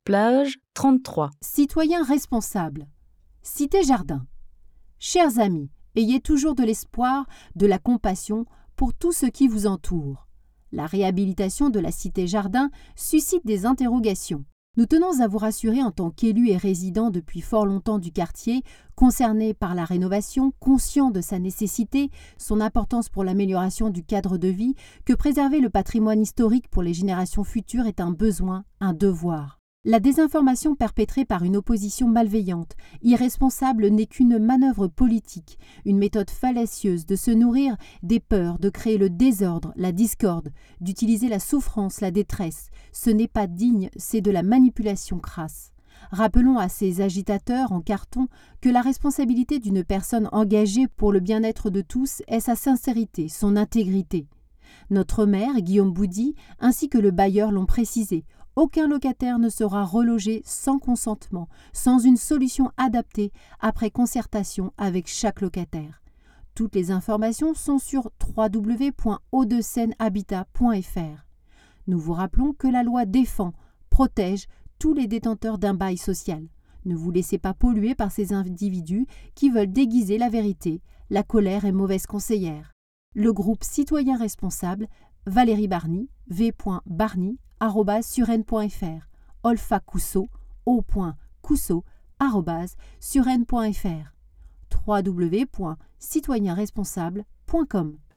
Plage 33. Citoyens responsables. Cité Jardin. Chers amis, ayez toujours de l'espoir, de la compassion pour tout ce qui vous entoure. La réhabilitation de la Cité Jardin suscite des interrogations. Nous tenons à vous rassurer en tant qu'élus et résidents depuis fort longtemps du quartier, concernés par la rénovation, conscients de sa nécessité, son importance pour l'amélioration du cadre de vie, que préserver le patrimoine historique pour les générations futures est un besoin, un devoir. La désinformation perpétrée par une opposition malveillante, irresponsable n'est qu'une manœuvre politique, une méthode fallacieuse de se nourrir des peurs, de créer le désordre, la discorde, d'utiliser la souffrance, la détresse. Ce n'est pas digne, c'est de la manipulation crasse. Rappelons à ces agitateurs en carton que la responsabilité d'une personne engagée pour le bien-être de tous est sa sincérité, son intégrité. Notre maire, Guillaume Boudy, ainsi que le bailleur l'ont précisé. Aucun locataire ne sera relogé sans consentement, sans une solution adaptée après concertation avec chaque locataire. Toutes les informations sont sur www.haut-de-seine-habitat.fr. Nous vous rappelons que la loi défend, protège tous les détenteurs d'un bail social. Ne vous laissez pas polluer par ces individus qui veulent déguiser la vérité. La colère est mauvaise conseillère. Le groupe Citoyens Responsables, Valérie Barny, v.barny@suresnes.fr, Olfa Cousso, o.cousso@suresnes.fr, www.citoyenresponsables.com.